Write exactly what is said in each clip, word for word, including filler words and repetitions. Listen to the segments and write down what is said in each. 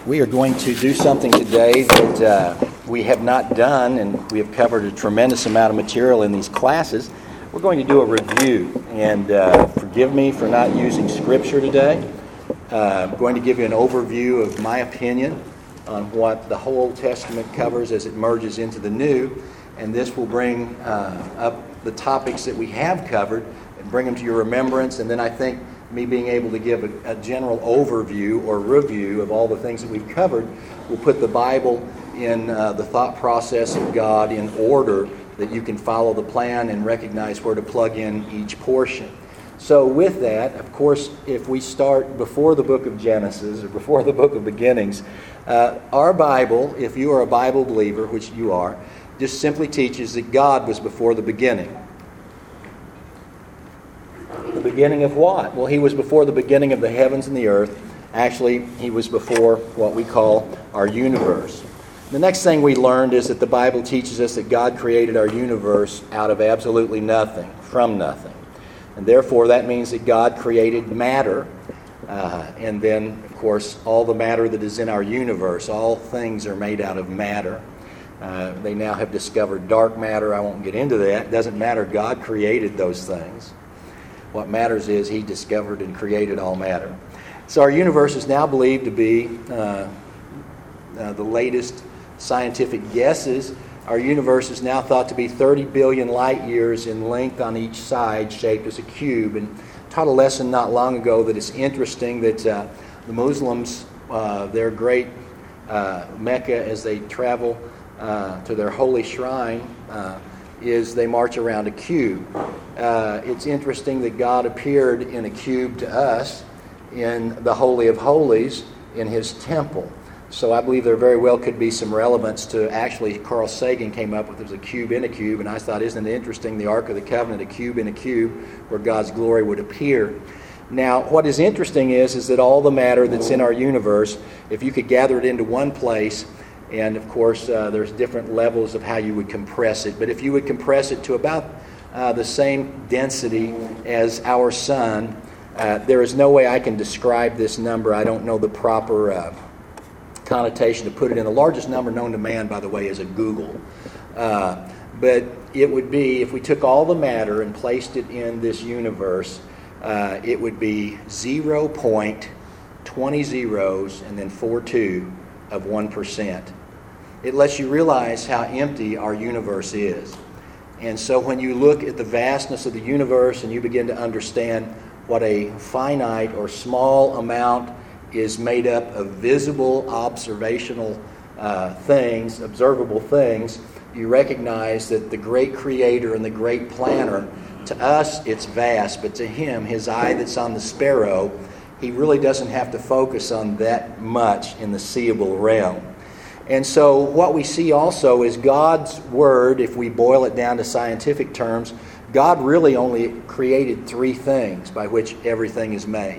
We are going to do something today that uh, we have not done, and we have covered a tremendous amount of material in these classes. We're going to do a review, and uh, forgive me for not using Scripture today. Uh, I'm going to give you an overview of my opinion on what the whole Old Testament covers as it merges into the New, and this will bring uh, up the topics that we have covered and bring them to your remembrance, and then I think me being able to give a, a general overview or review of all the things that we've covered will put the Bible in uh, the thought process of God in order that you can follow the plan and recognize where to plug in each portion. So with that, of course, if we start before the book of Genesis or before the book of beginnings, uh, our Bible, if you are a Bible believer, which you are, just simply teaches that God was before the beginning. The beginning of what? Well, he was before the beginning of the heavens and the earth. Actually, he was before what we call our universe. The next thing we learned is that the Bible teaches us that God created our universe out of absolutely nothing, from nothing. And therefore, that means that God created matter. Uh, and then, of course, all the matter that is in our universe, all things are made out of matter. Uh, they now have discovered dark matter. I won't get into that. It doesn't matter. God created those things. What matters is he discovered and created all matter. So our universe is now believed to be, uh, uh, the latest scientific guesses, our universe is now thought to be thirty billion light years in length on each side, shaped as a cube. And taught a lesson not long ago that it's interesting that uh, the Muslims, uh, their great uh, Mecca, as they travel uh, to their holy shrine, uh, is they march around a cube. Uh, it's interesting that God appeared in a cube to us in the Holy of Holies in his temple. So I believe there very well could be some relevance to, actually, Carl Sagan came up with, there's a cube in a cube, and I thought, isn't it interesting, the Ark of the Covenant, a cube in a cube, where God's glory would appear. Now, what is interesting is, is that all the matter that's in our universe, if you could gather it into one place, and of course, uh, there's different levels of how you would compress it. But if you would compress it to about uh, the same density as our sun, uh, there is no way I can describe this number. I don't know the proper uh, connotation to put it in. The largest number known to man, by the way, is a Google. Uh, but it would be, if we took all the matter and placed it in this universe, uh, it would be zero point two zero zeros and then four two of one percent. It lets you realize how empty our universe is. And so when you look at the vastness of the universe and you begin to understand what a finite or small amount is made up of visible, observational uh, things, observable things, you recognize that the great creator and the great planner, to us it's vast, but to him, his eye that's on the sparrow, he really doesn't have to focus on that much in the seeable realm. And so what we see also is God's Word, if we boil it down to scientific terms, God really only created three things by which everything is made.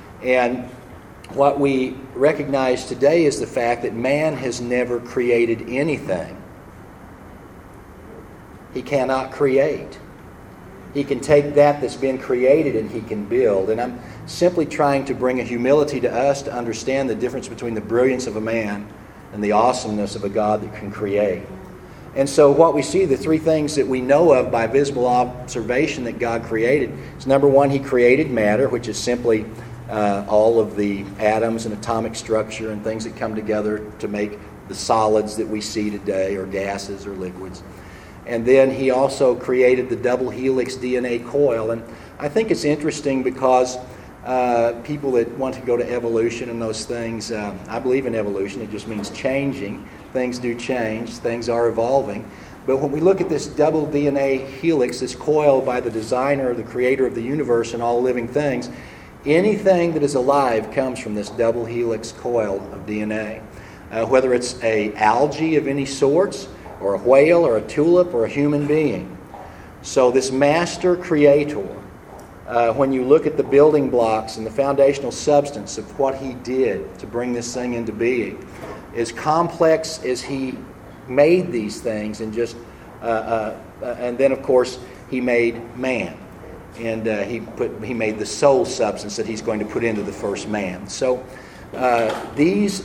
And what we recognize today is the fact that man has never created anything. He cannot create. He can take that that's been created and he can build. And I'm simply trying to bring a humility to us to understand the difference between the brilliance of a man and the awesomeness of a God that can create. And so what we see, the three things that we know of by visible observation that God created, is number one, he created matter, which is simply uh, all of the atoms and atomic structure and things that come together to make the solids that we see today, or gases or liquids. And then he also created the double helix D N A coil. And I think it's interesting because uh, people that want to go to evolution and those things, uh, I believe in evolution. It just means changing. Things do change. Things are evolving. But when we look at this double D N A helix, this coil by the designer, the creator of the universe and all living things, anything that is alive comes from this double helix coil of D N A. Uh, whether it's a algae of any sorts, or a whale, or a tulip, or a human being. So this master creator, uh, when you look at the building blocks and the foundational substance of what he did to bring this thing into being, as complex as he made these things, and just, uh, uh, uh, and then of course he made man, and uh, he put he made the soul substance that he's going to put into the first man. So uh, these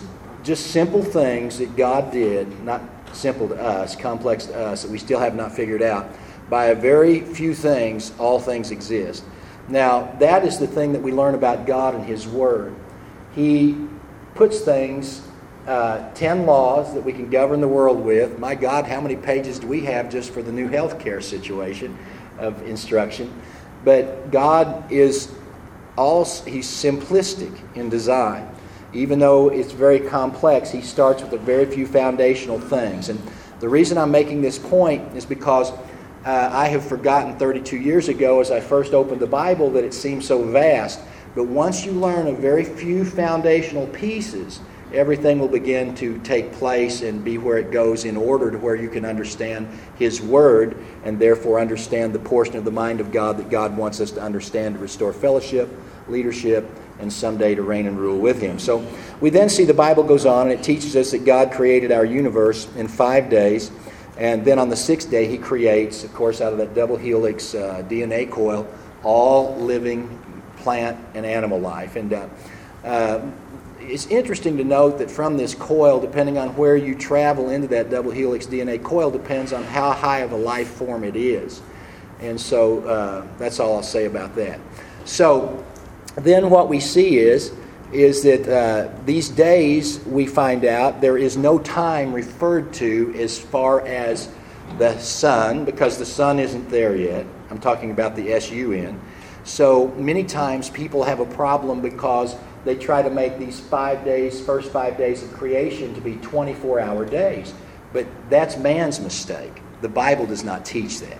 just simple things that God did, not simple to us, complex to us, that we still have not figured out. By a very few things, all things exist. Now, that is the thing that we learn about God and His Word. He puts things, uh, ten laws that we can govern the world with. My God, how many pages do we have just for the new healthcare situation of instruction? But God is all, He's simplistic in design. Even though it's very complex, He starts with a very few foundational things. And the reason I'm making this point is because uh, I have forgotten thirty-two years ago as I first opened the Bible that it seemed so vast. But once you learn a very few foundational pieces, everything will begin to take place and be where it goes in order to where you can understand His Word and therefore understand the portion of the mind of God that God wants us to understand to restore fellowship, leadership, and someday to reign and rule with Him. So we then see the Bible goes on and it teaches us that God created our universe in five days. And then on the sixth day He creates, of course, out of that double helix uh, D N A coil, all living plant and animal life. And uh, uh, it's interesting to note that from this coil, depending on where you travel into that double helix D N A coil, depends on how high of a life form it is. And so uh, that's all I'll say about that. So then what we see is, is that uh, these days we find out there is no time referred to as far as the sun, because the sun isn't there yet. I'm talking about the S U N. So many times people have a problem because they try to make these five days, first five days of creation to be twenty-four hour days. But that's man's mistake. The Bible does not teach that.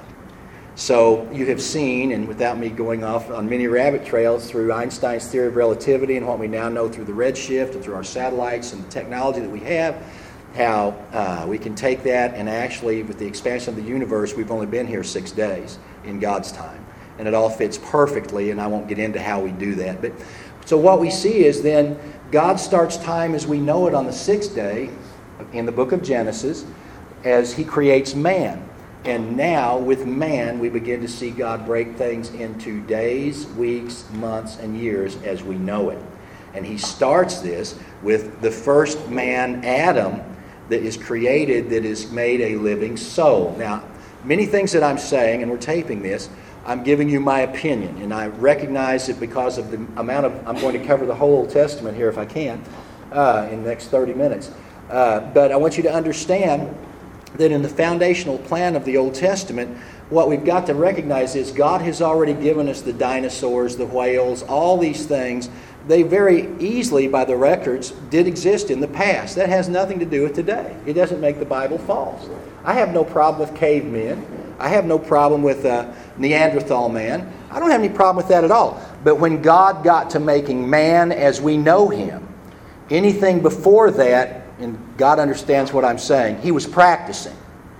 So you have seen, and without me going off on many rabbit trails through Einstein's theory of relativity and what we now know through the redshift and through our satellites and the technology that we have, how uh, we can take that and actually, with the expansion of the universe, we've only been here six days in God's time. And it all fits perfectly, and I won't get into how we do that. But so what we see is then God starts time as we know it on the sixth day in the book of Genesis as He creates man. And now, with man, we begin to see God break things into days, weeks, months, and years as we know it. And He starts this with the first man, Adam, that is created, that is made a living soul. Now, many things that I'm saying, and we're taping this, I'm giving you my opinion. And I recognize that because of the amount of, I'm going to cover the whole Old Testament here if I can, uh, in the next thirty minutes. Uh, but I want you to understand that in the foundational plan of the Old Testament, what we've got to recognize is God has already given us the dinosaurs, the whales, all these things. They very easily, by the records, did exist in the past. That has nothing to do with today. It doesn't make the Bible false. I have no problem with cavemen. I have no problem with uh, Neanderthal man. I don't have any problem with that at all. But when God got to making man as we know him, anything before that, and God understands what I'm saying, He was practicing.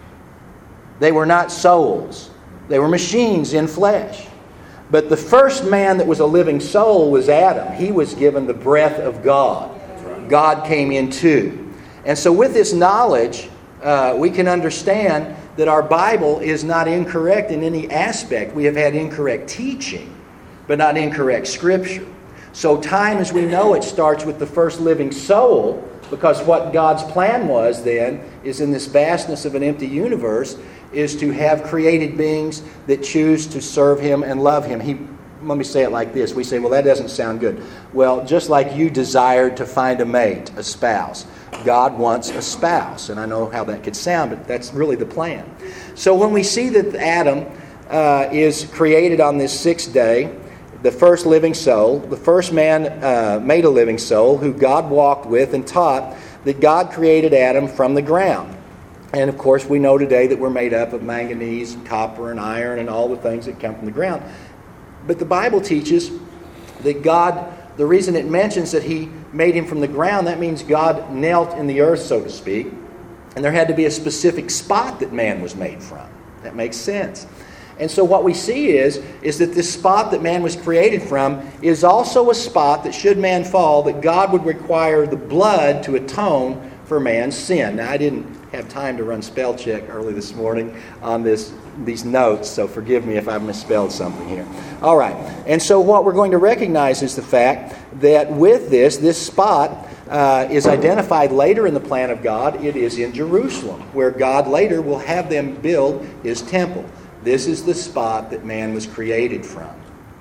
They were not souls. They were machines in flesh. But the first man that was a living soul was Adam. He was given the breath of God. God came in too. And so with this knowledge, uh, we can understand that our Bible is not incorrect in any aspect. We have had incorrect teaching, but not incorrect Scripture. So time as we know it starts with the first living soul, because what God's plan was then is in this vastness of an empty universe is to have created beings that choose to serve Him and love Him. He, let me say it like this. We say, well, that doesn't sound good. Well, just like you desired to find a mate, a spouse, God wants a spouse. And I know how that could sound, but that's really the plan. So when we see that Adam uh, is created on this sixth day, the first living soul, the first man uh, made a living soul who God walked with and taught that God created Adam from the ground. And of course we know today that we're made up of manganese, and copper, and iron, and all the things that come from the ground. But the Bible teaches that God, the reason it mentions that He made him from the ground, that means God knelt in the earth, so to speak, and there had to be a specific spot that man was made from. That makes sense. And so what we see is, is that this spot that man was created from is also a spot that should man fall, that God would require the blood to atone for man's sin. Now, I didn't have time to run spell check early this morning on this these notes, so forgive me if I misspelled something here. All right, and so what we're going to recognize is the fact that with this, this spot uh, is identified later in the plan of God. It is in Jerusalem, where God later will have them build His temple. This is the spot that man was created from.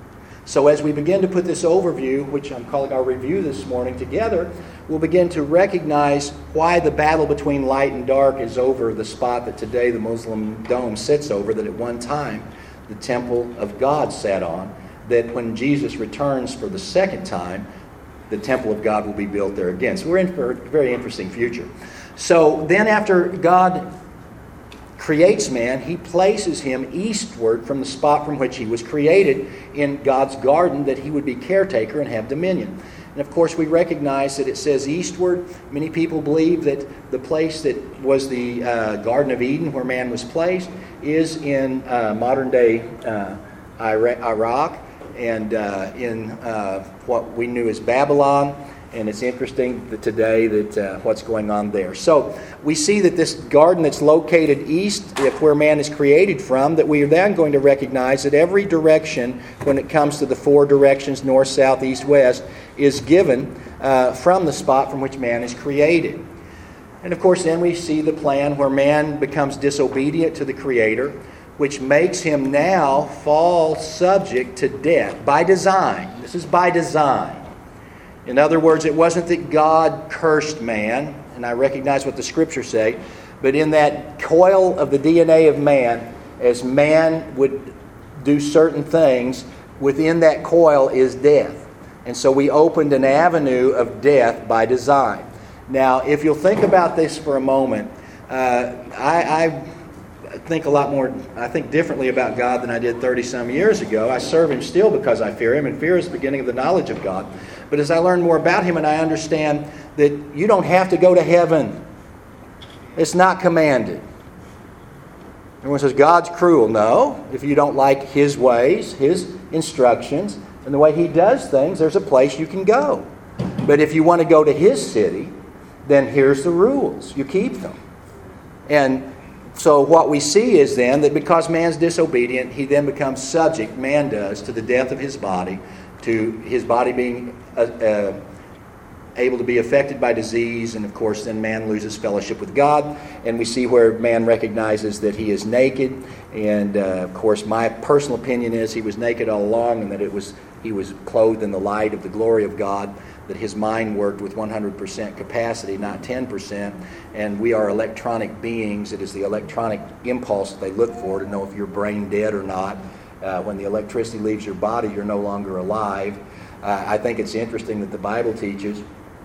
So as we begin to put this overview, which I'm calling our review this morning, together, we'll begin to recognize why the battle between light and dark is over the spot that today the Muslim dome sits over, that at one time the temple of God sat on, that when Jesus returns for the second time, the temple of God will be built there again. So we're in for a very interesting future. So then after God creates man, He places him eastward from the spot from which he was created in God's garden, that he would be caretaker and have dominion. And of course, we recognize that it says eastward. Many people believe that the place that was the uh, Garden of Eden, where man was placed, is in uh, modern-day uh, Iraq and uh, in uh, what we knew as Babylon. And it's interesting that today that uh, what's going on there. So we see that this garden that's located east of where man is created from, that we are then going to recognize that every direction, when it comes to the four directions, north, south, east, west, is given uh, from the spot from which man is created. And of course then we see the plan where man becomes disobedient to the Creator, which makes him now fall subject to death by design. This is by design. In other words, it wasn't that God cursed man, and I recognize what the Scriptures say, but in that coil of the D N A of man, as man would do certain things, within that coil is death. And so we opened an avenue of death by design. Now, if you'll think about this for a moment, uh, I, I think a lot more, I think differently about God than I did thirty-some years ago. I serve Him still because I fear Him, and fear is the beginning of the knowledge of God. But as I learn more about Him and I understand that you don't have to go to heaven. It's not commanded. Everyone says, God's cruel. No. If you don't like His ways, His instructions, and the way He does things, there's a place you can go. But if you want to go to His city, then here's the rules. You keep them. And so what we see is then that because man's disobedient, he then becomes subject, man does, to the death of his body, to his body being uh, uh, able to be affected by disease, and of course then man loses fellowship with God. And we see where man recognizes that he is naked, and uh, of course my personal opinion is he was naked all along, and that it was he was clothed in the light of the glory of God, that his mind worked with one hundred percent capacity, not ten percent, and we are electronic beings. It is the electronic impulse that they look for to know if you're brain dead or not. Uh, when the electricity leaves your body, you're no longer alive. Uh, I think it's interesting that the Bible teaches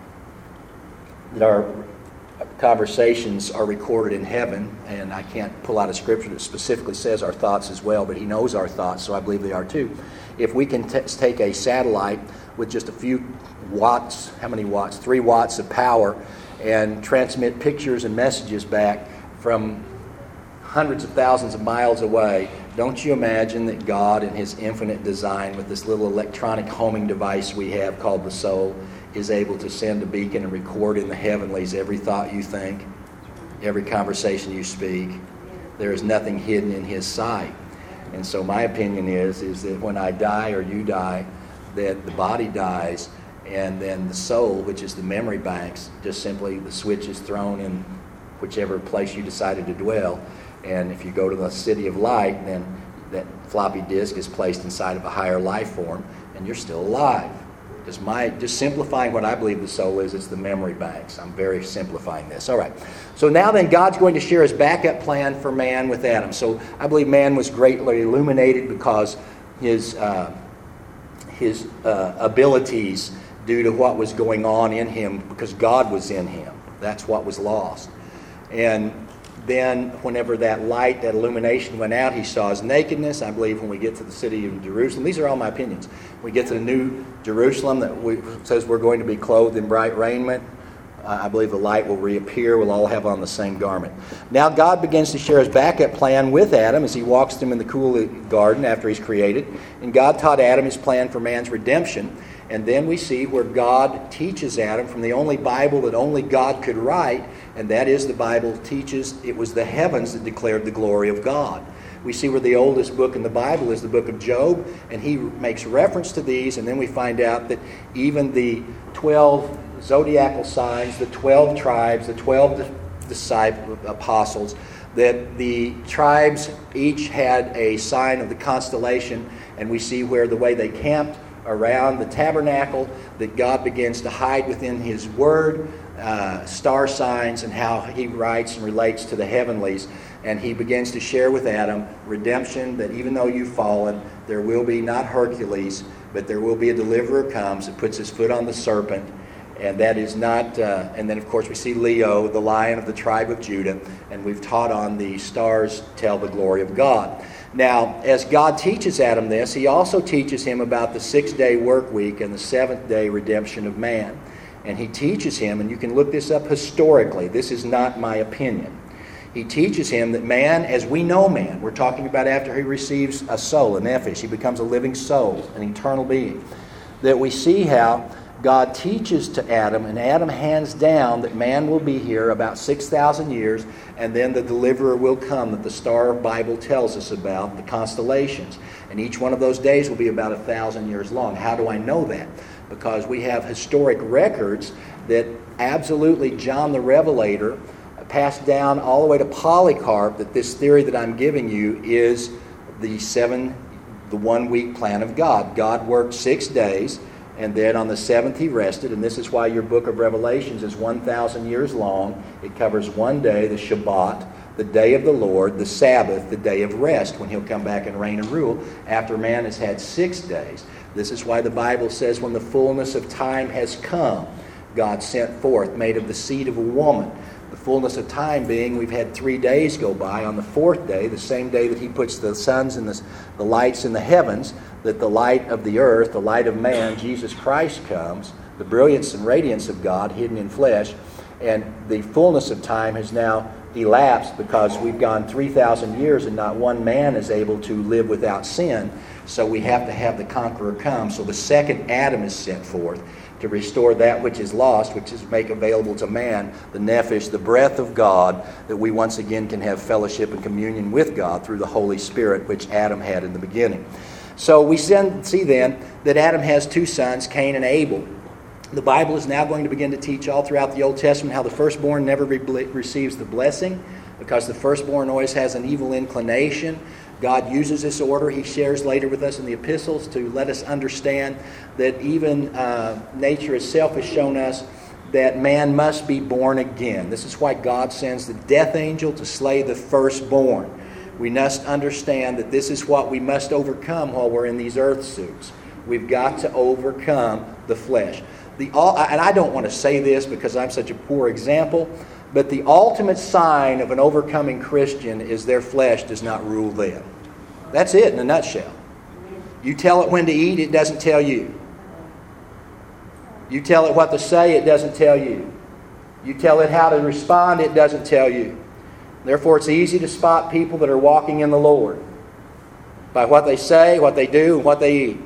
that our conversations are recorded in heaven, and I can't pull out a scripture that specifically says our thoughts as well, but He knows our thoughts, so I believe they are too. If we can t- take a satellite with just a few watts, how many watts? Three watts of power, and transmit pictures and messages back from hundreds of thousands of miles away, don't you imagine that God in His infinite design with this little electronic homing device we have called the soul is able to send a beacon and record in the heavenlies every thought you think, every conversation you speak. There is nothing hidden in His sight. And so my opinion is, is that when I die or you die, that the body dies, and then the soul, which is the memory banks, just simply the switch is thrown in whichever place you decided to dwell. And if you go to the city of light, then that floppy disk is placed inside of a higher life form, and you're still alive. Just my, just simplifying what I believe the soul is, it's the memory banks. I'm very simplifying this. All right. So now then, God's going to share His backup plan for man with Adam. So I believe man was greatly illuminated because his uh, his uh, abilities, due to what was going on in him, because God was in him. That's what was lost. And then whenever that light, that illumination went out, he saw his nakedness. I believe when we get to the city of Jerusalem, these are all my opinions. We get to the new Jerusalem that we, says we're going to be clothed in bright raiment. Uh, I believe the light will reappear. We'll all have on the same garment. Now God begins to share His backup plan with Adam as he walks him in the cool garden after he's created. And God taught Adam His plan for man's redemption. And then we see where God teaches Adam from the only Bible that only God could write, and that is the Bible teaches it was the heavens that declared the glory of God. We see where the oldest book in the Bible is the book of Job, and he makes reference to these, and then we find out that even the twelve zodiacal signs, the twelve tribes, the twelve disciples, apostles, that the tribes each had a sign of the constellation, and we see where the way they camped around the tabernacle, that God begins to hide within His Word, uh, star signs, and how He writes and relates to the heavenlies. And He begins to share with Adam redemption, that even though you've fallen, there will be not Hercules, but there will be a deliverer comes that puts his foot on the serpent. And that is not, uh, and then of course we see Leo, the lion of the tribe of Judah, and we've taught on the stars tell the glory of God. Now, as God teaches Adam this, He also teaches him about the six-day work week and the seventh-day redemption of man. And He teaches him, and you can look this up historically, this is not my opinion. He teaches him that man, as we know man, we're talking about after he receives a soul, a nephesh, he becomes a living soul, an eternal being, that we see how God teaches to Adam, and Adam hands down that man will be here about six thousand years, and then the deliverer will come that the Star Bible tells us about, the constellations. And each one of those days will be about a thousand years long. How do I know that? Because we have historic records that absolutely John the Revelator passed down all the way to Polycarp, that this theory that I'm giving you is the seven, the one week plan of God. God worked six days, and then on the seventh He rested, and this is why your book of Revelations is one thousand years long. It covers one day, the Shabbat, the day of the Lord, the Sabbath, the day of rest, when He'll come back and reign and rule after man has had six days. This is why the Bible says when the fullness of time has come, God sent forth, made of the seed of a woman. The fullness of time being, we've had three days go by. On the fourth day, the same day that He puts the suns and the, the lights in the heavens, that the light of the earth, the light of man, Jesus Christ comes, the brilliance and radiance of God hidden in flesh, and the fullness of time has now elapsed because we've gone three thousand years and not one man is able to live without sin. So we have to have the conqueror come. So the second Adam is sent forth to restore that which is lost, which is make available to man the nephesh, the breath of God, that we once again can have fellowship and communion with God through the Holy Spirit, which Adam had in the beginning. So we see then that Adam has two sons, Cain and Abel. The Bible is now going to begin to teach all throughout the Old Testament how the firstborn never re- receives the blessing, because the firstborn always has an evil inclination. God uses this order. He shares later with us in the epistles to let us understand that even uh, nature itself has shown us that man must be born again. This is why God sends the death angel to slay the firstborn. We must understand that this is what we must overcome while we're in these earth suits. We've got to overcome the flesh. The, and I don't want to say this because I'm such a poor example, but the ultimate sign of an overcoming Christian is their flesh does not rule them. That's it in a nutshell. You tell it when to eat, it doesn't tell you. You tell it what to say, it doesn't tell you. You tell it how to respond, it doesn't tell you. Therefore, it's easy to spot people that are walking in the Lord by what they say, what they do, and what they eat.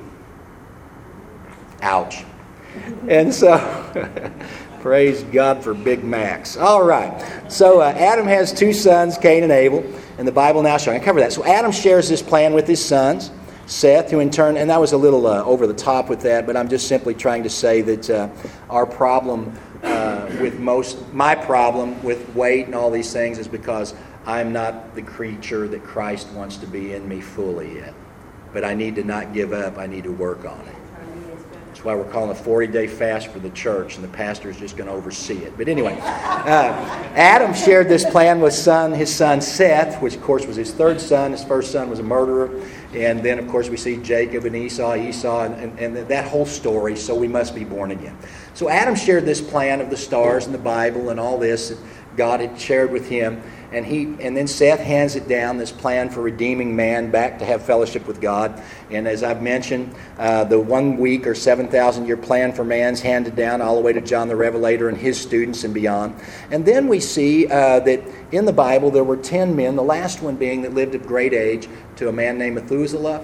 Ouch. And so, praise God for Big Macs. All right. So, uh, Adam has two sons, Cain and Abel, and the Bible now showing. I cover that. So, Adam shares this plan with his sons, Seth, who in turn, and that was a little uh, over the top with that, but I'm just simply trying to say that uh, our problem uh, with most, my problem with weight and all these things is because I'm not the creature that Christ wants to be in me fully yet. But I need to not give up. I need to work on it. That's why we're calling a forty-day fast for the church, and the pastor is just going to oversee it. But anyway, uh, Adam shared this plan with son, his son Seth, which of course was his third son. His first son was a murderer. And then of course we see Jacob and Esau, Esau, and, and, and that whole story, so we must be born again. So Adam shared this plan of the stars and the Bible and all this that God had shared with him. And he, and then Seth hands it down, this plan for redeeming man back to have fellowship with God. And as I've mentioned, uh, the one week or seven thousand year plan for man's handed down all the way to John the Revelator and his students and beyond. And then we see uh, that in the Bible there were ten men, the last one being that lived of great age, to a man named Methuselah.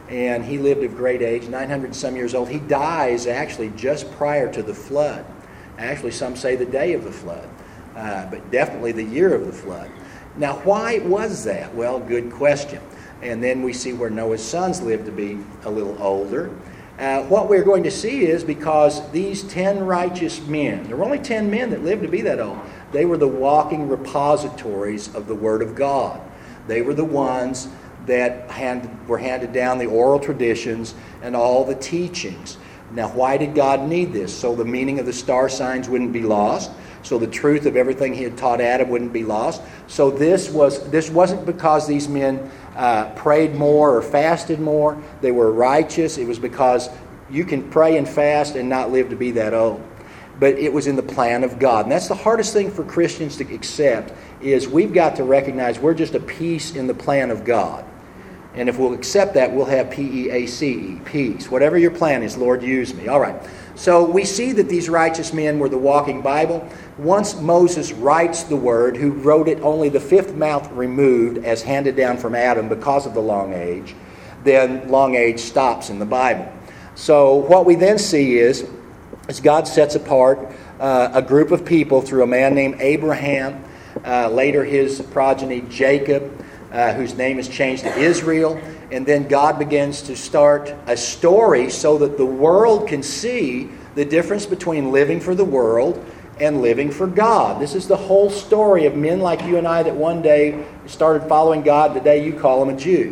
and he lived of great age, nine hundred some years old. He dies actually just prior to the flood. Actually, some say the day of the flood, uh, but definitely the year of the flood. Now, why was that? Well, good question. And then we see where Noah's sons lived to be a little older. Uh, what we're going to see is because these ten righteous men, there were only ten men that lived to be that old, they were the walking repositories of the Word of God. They were the ones that hand, were handed down the oral traditions and all the teachings. Now, why did God need this? So the meaning of the star signs wouldn't be lost. So the truth of everything he had taught Adam wouldn't be lost. So this was this wasn't because these men uh, prayed more or fasted more. They were righteous. It was because you can pray and fast and not live to be that old. But it was in the plan of God. And that's the hardest thing for Christians to accept, is we've got to recognize we're just a piece in the plan of God. And if we'll accept that, we'll have P E A C E, peace. Whatever your plan is, Lord, use me. All right. So we see that these righteous men were the walking Bible. Once Moses writes the word, who wrote it only the fifth mouth removed as handed down from Adam because of the long age, then long age stops in the Bible. So what we then see is, is God sets apart uh, a group of people through a man named Abraham, uh, later his progeny Jacob, Uh, whose name is changed to Israel. And then God begins to start a story so that the world can see the difference between living for the world and living for God. This is the whole story of men like you and I that one day started following God the day you call him a Jew.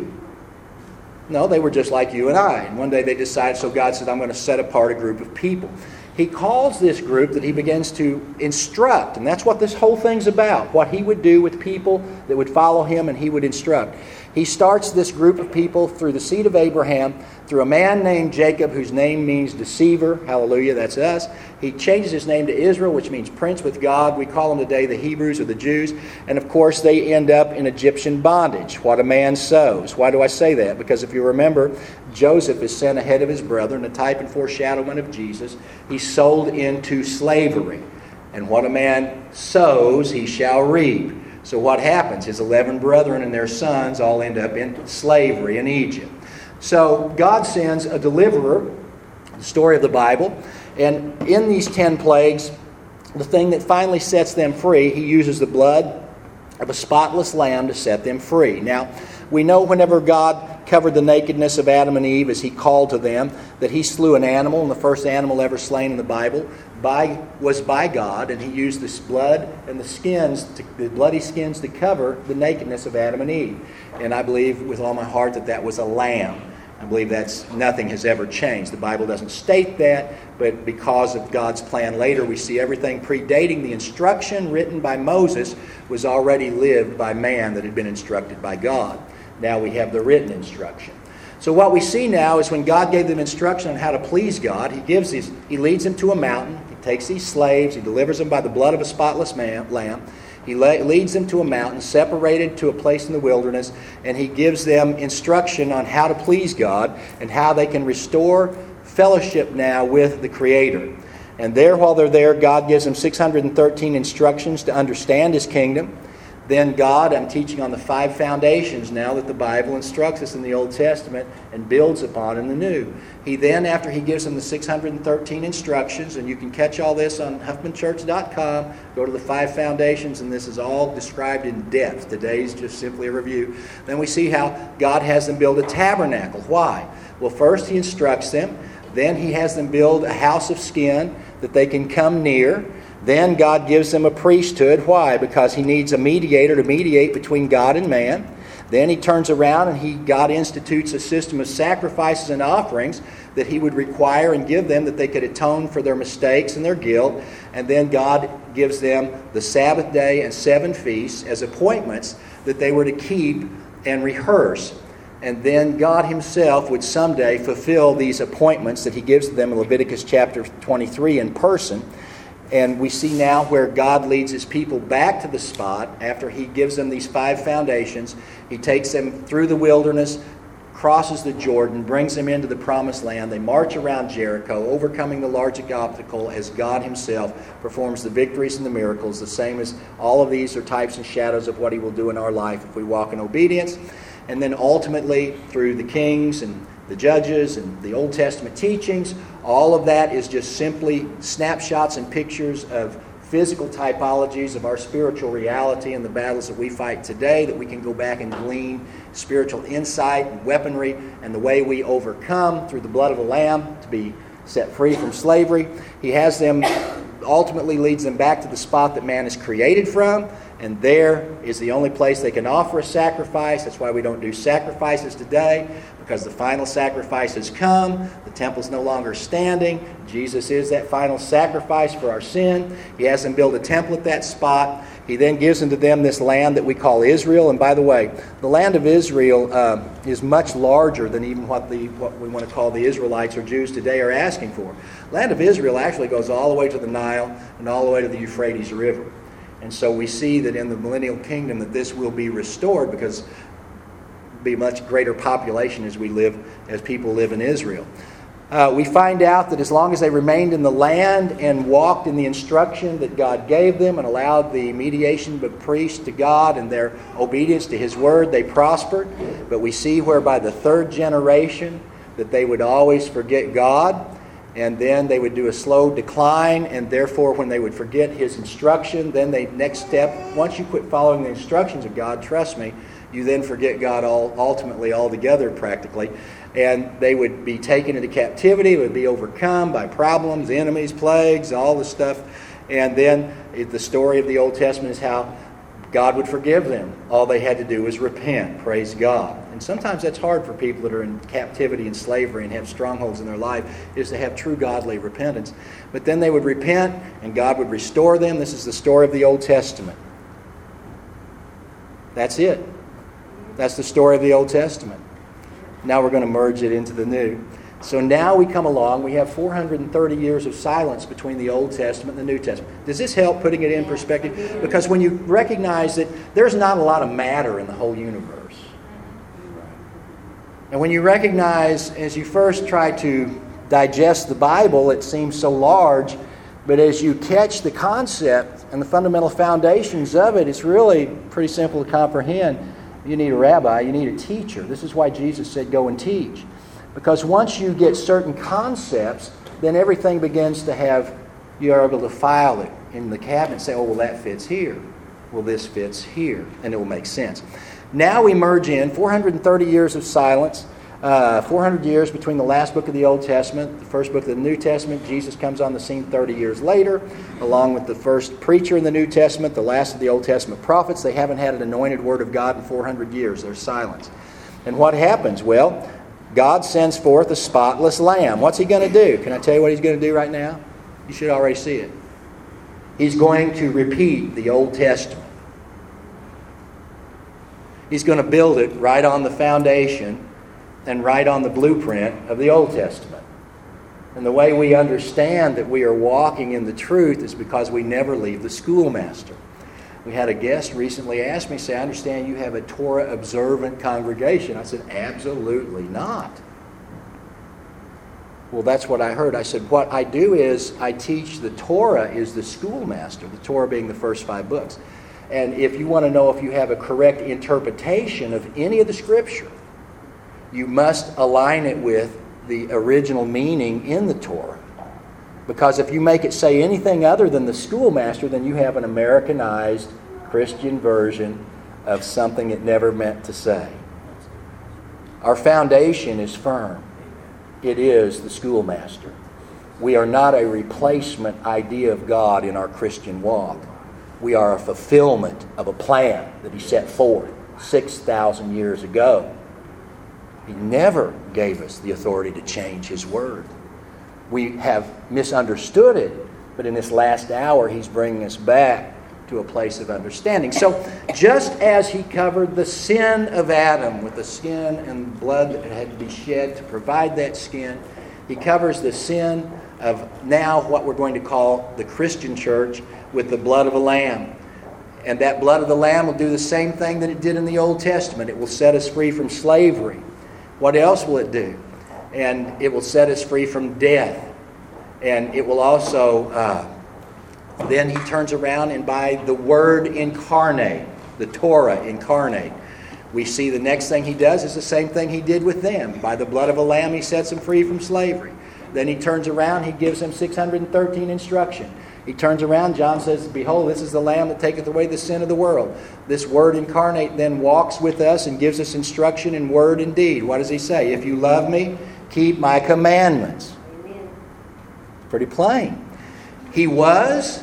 No, they were just like you and I. And one day they decided, so God said, I'm going to set apart a group of people. He calls this group that he begins to instruct. And that's what this whole thing's about. What he would do with people that would follow him and he would instruct. He starts this group of people through the seed of Abraham, through a man named Jacob, whose name means deceiver. Hallelujah, that's us. He changes his name to Israel, which means prince with God. We call them today the Hebrews or the Jews. And of course, they end up in Egyptian bondage. What a man sows. Why do I say that? Because if you remember, Joseph is sent ahead of his brethren, a type and foreshadowment of Jesus. He's sold into slavery. And what a man sows, he shall reap. So what happens? His eleven brethren and their sons all end up in slavery in Egypt. So God sends a deliverer, the story of the Bible, and in these ten plagues, the thing that finally sets them free, he uses the blood of a spotless lamb to set them free. Now, we know whenever God covered the nakedness of Adam and Eve as he called to them, that he slew an animal, and the first animal ever slain in the Bible by was by God, and he used this blood and the skins, to, the bloody skins, to cover the nakedness of Adam and Eve. And I believe with all my heart that that was a lamb. I believe that's nothing has ever changed. The Bible doesn't state that, but because of God's plan later, we see everything predating the instruction written by Moses was already lived by man that had been instructed by God. Now we have the written instruction. So what we see now is when God gave them instruction on how to please God, he gives these, he leads them to a mountain. He takes these slaves, he delivers them by the blood of a spotless man, lamb. He leads them to a mountain, separated to a place in the wilderness, and he gives them instruction on how to please God and how they can restore fellowship now with the Creator. And there, while they're there, God gives them six hundred thirteen instructions to understand his kingdom. Then God, I'm teaching on the five foundations now that the Bible instructs us in the Old Testament and builds upon in the New. He then, after he gives them the six hundred thirteen instructions, and you can catch all this on huffman church dot com, go to the five foundations, and this is all described in depth. Today's just simply a review. Then we see how God has them build a tabernacle. Why? Well, first he instructs them. Then he has them build a house of skin that they can come near. Then God gives them a priesthood. Why? Because he needs a mediator to mediate between God and man. Then he turns around and he God institutes a system of sacrifices and offerings that he would require and give them that they could atone for their mistakes and their guilt. And then God gives them the Sabbath day and seven feasts as appointments that they were to keep and rehearse. And then God himself would someday fulfill these appointments that he gives to them in Leviticus chapter twenty-three in person. And we see now where God leads his people back to the spot after he gives them these five foundations. He takes them through the wilderness, crosses the Jordan, brings them into the promised land. They march around Jericho, overcoming the largest obstacle as God himself performs the victories and the miracles, the same as all of these are types and shadows of what he will do in our life if we walk in obedience. And then ultimately, through the kings and the Judges and the Old Testament teachings. All of that is just simply snapshots and pictures of physical typologies of our spiritual reality and the battles that we fight today, that we can go back and glean spiritual insight and weaponry and the way we overcome through the blood of the Lamb to be set free from slavery. He has them, ultimately leads them back to the spot that man is created from, and there is the only place they can offer a sacrifice. That's why we don't do sacrifices today, because the final sacrifice has come. The temple's no longer standing. Jesus is that final sacrifice for our sin. He has them build a temple at that spot. He then gives unto them this land that we call Israel. And by the way, the land of Israel uh, is much larger than even what the what we want to call the Israelites or Jews today are asking for. Land of Israel actually goes all the way to the Nile and all the way to the Euphrates River. And so we see that in the millennial kingdom that this will be restored, because be a much greater population as we live, as people live in Israel. Uh, we find out that as long as they remained in the land and walked in the instruction that God gave them and allowed the mediation of priests to God and their obedience to His word, they prospered. But we see where by the third generation that they would always forget God, and then they would do a slow decline, and therefore when they would forget His instruction, then they next step, once you quit following the instructions of God, trust me, you then forget God all, ultimately altogether practically. And they would be taken into captivity, would be overcome by problems, enemies, plagues, all the stuff. And then the story of the Old Testament is how God would forgive them. All they had to do was repent. Praise God. And sometimes that's hard for people that are in captivity and slavery and have strongholds in their life, is to have true godly repentance. But then they would repent and God would restore them. This is the story of the Old Testament. That's it. That's the story of the Old Testament. Now we're going to merge it into the New. So now we come along, we have four hundred thirty years of silence between the Old Testament and the New Testament. Does this help putting it in perspective? Because when you recognize that there's not a lot of matter in the whole universe. And when you recognize, as you first try to digest the Bible, it seems so large, but as you catch the concept and the fundamental foundations of it, it's really pretty simple to comprehend. You need a rabbi, you need a teacher. This is why Jesus said, go and teach. Because once you get certain concepts, then everything begins to have, you're able to file it in the cabinet and say, oh, well, that fits here. Well, this fits here. And it will make sense. Now we merge in four hundred thirty years of silence, uh, four hundred years between the last book of the Old Testament, the first book of the New Testament. Jesus comes on the scene thirty years later, along with the first preacher in the New Testament, the last of the Old Testament prophets. They haven't had an anointed word of God in four hundred years. There's silence. And what happens? Well, God sends forth a spotless lamb. What's He going to do? Can I tell you what He's going to do right now? You should already see it. He's going to repeat the Old Testament. He's going to build it right on the foundation and right on the blueprint of the Old Testament. And the way we understand that we are walking in the truth is because we never leave the schoolmaster. We had a guest recently ask me, say, I understand you have a Torah observant congregation. I said, absolutely not. Well, that's what I heard. I said, what I do is I teach the Torah is the schoolmaster, the Torah being the first five books. And if you want to know if you have a correct interpretation of any of the Scripture, you must align it with the original meaning in the Torah. Because if you make it say anything other than the schoolmaster, then you have an Americanized Christian version of something it never meant to say. Our foundation is firm. It is the schoolmaster. We are not a replacement idea of God in our Christian walk. We are a fulfillment of a plan that He set forth six thousand years ago. He never gave us the authority to change His word. We have misunderstood it, but in this last hour, He's bringing us back to a place of understanding. So, just as He covered the sin of Adam with the skin and blood that had to be shed to provide that skin, He covers the sin of now what we're going to call the Christian church with the blood of a lamb. And that blood of the lamb will do the same thing that it did in the Old Testament. It will set us free from slavery. What else will it do? And it will set us free from death. And it will also, uh, then He turns around and by the Word incarnate, the Torah incarnate, We see the next thing he does is the same thing he did with them. By the blood of a lamb, he sets them free from slavery. Then he turns around, he gives them six hundred thirteen instruction. He turns around, John says, behold, this is the Lamb that taketh away the sin of the world. This Word incarnate then walks with us and gives us instruction in word and deed. What does he say? If you love me, keep my commandments. Amen. Pretty plain. He was,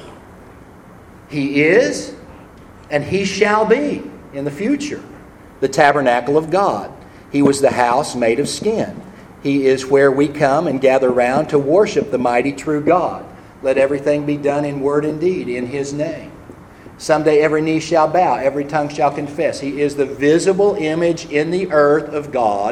he is, and he shall be in the future the tabernacle of God. He was the house made of skin. He is where we come and gather round to worship the mighty true God. Let everything be done in word and deed in his name. Someday every knee shall bow, every tongue shall confess. He is the visible image in the earth of God,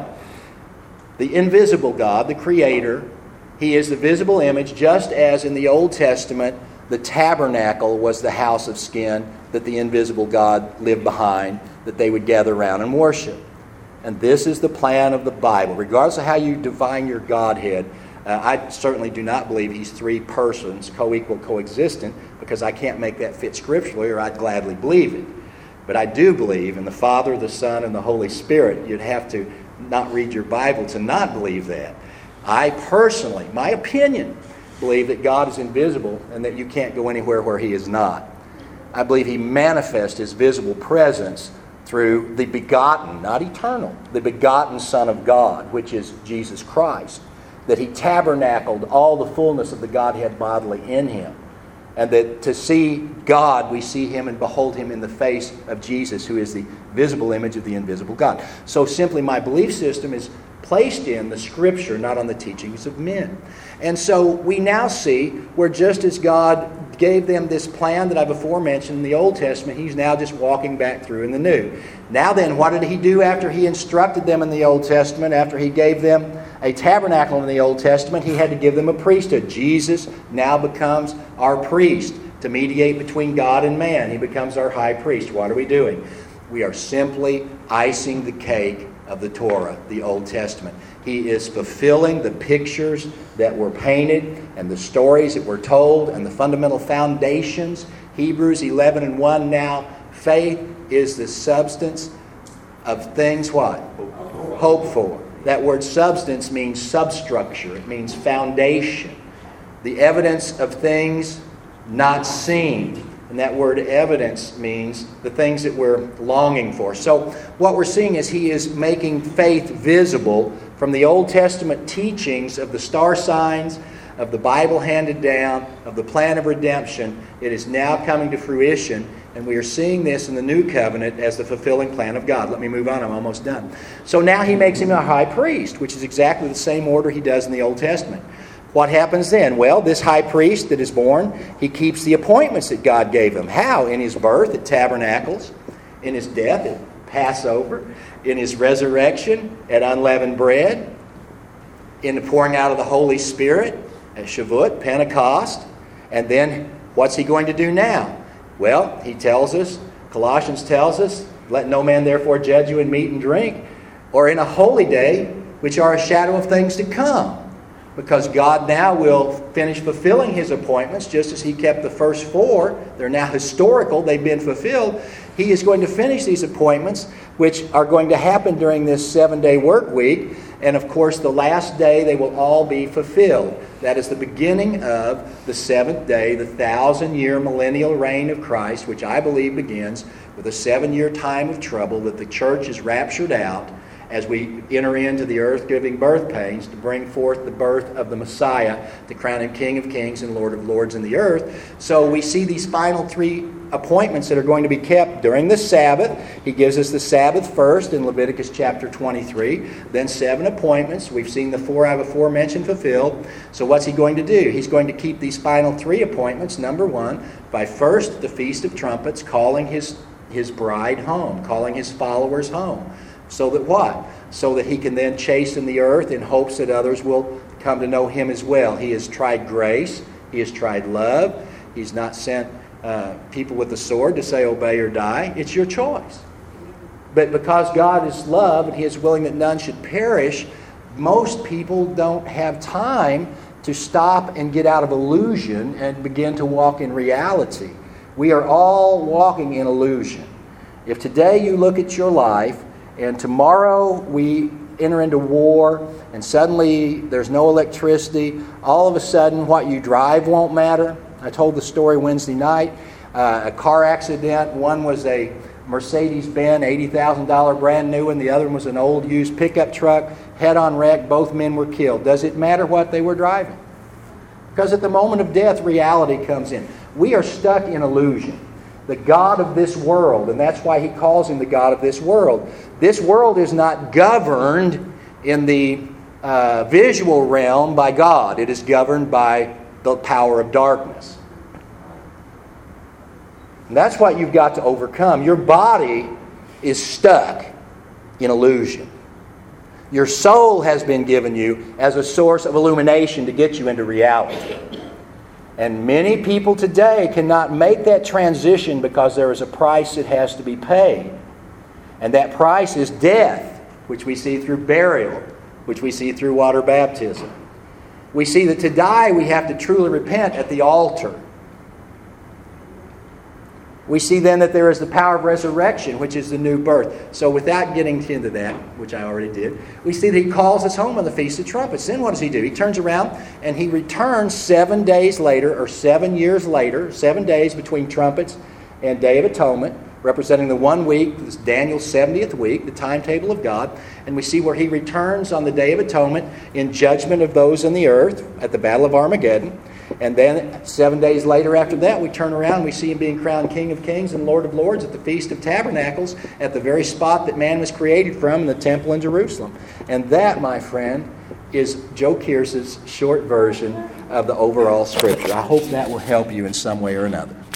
the invisible God, the Creator. He is the visible image, just as in the Old Testament, the tabernacle was the house of skin that the invisible God lived behind, that they would gather around and worship. And this is the plan of the Bible. Regardless of how you define your Godhead, uh, I certainly do not believe he's three persons, co-equal, coexistent, because I can't make that fit scripturally, or I'd gladly believe it. But I do believe in the Father, the Son, and the Holy Spirit. You'd have to not read your Bible to not believe that. I personally, my opinion, believe that God is invisible and that you can't go anywhere where he is not. I believe he manifests his visible presence through the begotten, not eternal, the begotten Son of God, which is Jesus Christ. That he tabernacled all the fullness of the Godhead bodily in him. And that to see God, we see him and behold him in the face of Jesus, who is the visible image of the invisible God. So simply my belief system is placed in the Scripture, not on the teachings of men. And so we now see where just as God gave them this plan that I before mentioned in the Old Testament, he's now just walking back through in the New. Now then, what did he do after he instructed them in the Old Testament, after he gave them a tabernacle in the Old Testament? He had to give them a priesthood. Jesus now becomes our priest to mediate between God and man. He becomes our high priest. What are we doing? We are simply icing the cake of the Torah, the Old Testament. He is fulfilling the pictures that were painted and the stories that were told and the fundamental foundations. Hebrews eleven and one now, faith is the substance of things what? Hope for. That word substance means substructure. It means foundation. The evidence of things not seen. And that word evidence means the things that we're longing for. So what we're seeing is he is making faith visible from the Old Testament teachings of the star signs, of the Bible handed down, of the plan of redemption. It is now coming to fruition, and we are seeing this in the New Covenant as the fulfilling plan of God. Let me move on. I'm almost done. So now he makes him a high priest, which is exactly the same order he does in the Old Testament. What happens then? Well, this high priest that is born, he keeps the appointments that God gave him. How? In his birth at Tabernacles, in his death at Passover, in his resurrection at unleavened bread, in the pouring out of the Holy Spirit at Shavuot, Pentecost. And then what's he going to do now? Well, he tells us, Colossians tells us, let no man therefore judge you in meat and drink, or in a holy day, which are a shadow of things to come. Because God now will finish fulfilling his appointments, just as he kept the first four. They're now historical. They've been fulfilled. He is going to finish these appointments, which are going to happen during this seven-day work week. And of course, the last day, they will all be fulfilled. That is the beginning of the seventh day, the thousand-year millennial reign of Christ, which I believe begins with a seven-year time of trouble that the church is raptured out as we enter into the earth-giving birth pains to bring forth the birth of the Messiah, to crown him King of Kings and Lord of Lords in the earth. So we see these final three appointments that are going to be kept during the Sabbath. He gives us the Sabbath first in Leviticus chapter twenty-three. Then seven appointments. We've seen the four I before mentioned fulfilled. So what's he going to do? He's going to keep these final three appointments. Number one, by first the Feast of Trumpets, calling his, his bride home, calling his followers home. So that what? So that he can then chasten the earth in hopes that others will come to know him as well. He has tried grace. He has tried love. He's not sent uh, people with the sword to say obey or die. It's your choice. But because God is love and he is willing that none should perish, most people don't have time to stop and get out of illusion and begin to walk in reality. We are all walking in illusion. If today you look at your life and tomorrow we enter into war and suddenly there's no electricity, all of a sudden what you drive won't matter. I told the story Wednesday night. Uh, a car accident. One was a Mercedes-Benz, eighty thousand dollars brand new, and the other one was an old used pickup truck. Head-on wreck. Both men were killed. Does it matter what they were driving? Because at the moment of death, reality comes in. We are stuck in illusion. The God of this world, and that's why he calls him the God of this world. This world is not governed in the uh, visual realm by God. It is governed by the power of darkness. And that's what you've got to overcome. Your body is stuck in illusion. Your soul has been given you as a source of illumination to get you into reality. And many people today cannot make that transition because there is a price that has to be paid. And that price is death, which we see through burial, which we see through water baptism. We see that to die we have to truly repent at the altar. We see then that there is the power of resurrection, which is the new birth. So without getting into that, which I already did, we see that he calls us home on the Feast of Trumpets. Then what does he do? He turns around and he returns seven days later, or seven years later, seven days between trumpets and Day of Atonement, representing the one week, this Daniel's seventieth week, the timetable of God. And we see where he returns on the Day of Atonement in judgment of those in the earth at the Battle of Armageddon. And then seven days later after that, we turn around and we see him being crowned King of Kings and Lord of Lords at the Feast of Tabernacles at the very spot that man was created from in the temple in Jerusalem. And that, my friend, is Joe Kears's short version of the overall Scripture. I hope that will help you in some way or another.